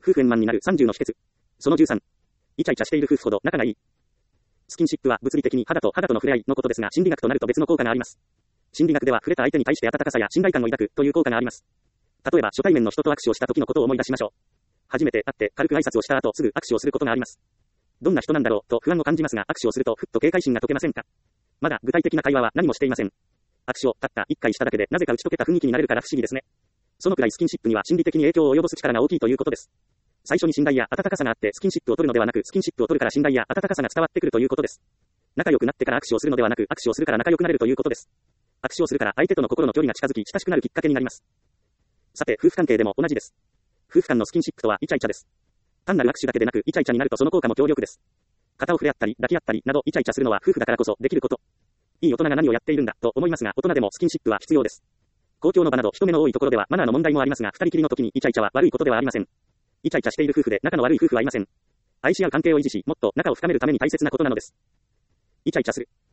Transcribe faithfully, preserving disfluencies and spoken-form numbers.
夫婦円満になるさんじゅうの秘訣。そのじゅうさん。イチャイチャしている夫婦ほど仲がいい。スキンシップは物理的に肌と肌との触れ合いのことですが、心理学となると別の効果があります。心理学では触れた相手に対して温かさや信頼感を抱くという効果があります。例えば初対面の人と握手をした時のことを思い出しましょう。初めて会って軽く挨拶をした後すぐ握手をすることがあります。どんな人なんだろうと不安を感じますが、握手をするとふっと警戒心が解けませんか？まだ具体的な会話は何もしていません。握手をたった一回しただけでなぜか打ち解けた雰囲気になれるから不思議ですね。そのくらいスキンシップには心理的に影響を及ぼす力が大きいということです。最初に信頼や温かさがあってスキンシップを取るのではなく、スキンシップを取るから信頼や温かさが伝わってくるということです。仲良くなってから握手をするのではなく、握手をするから仲良くなれるということです。握手をするから相手との心の距離が近づき親しくなるきっかけになります。さて、夫婦関係でも同じです。夫婦間のスキンシップとはイチャイチャです。単なる握手だけでなくイチャイチャになるとその効果も強力です。肩を触れ合ったり抱き合ったりなどイチャイチャするのは夫婦だからこそできること。いい大人が何をやっているんだと思いますが、大人でもスキンシップは必要です。公共の場など人目の多いところではマナーの問題もありますが、二人きりの時にイチャイチャは悪いことではありません。イチャイチャしている夫婦で仲の悪い夫婦はいません。愛し合う関係を維持し、もっと仲を深めるために大切なことなのです。イチャイチャする。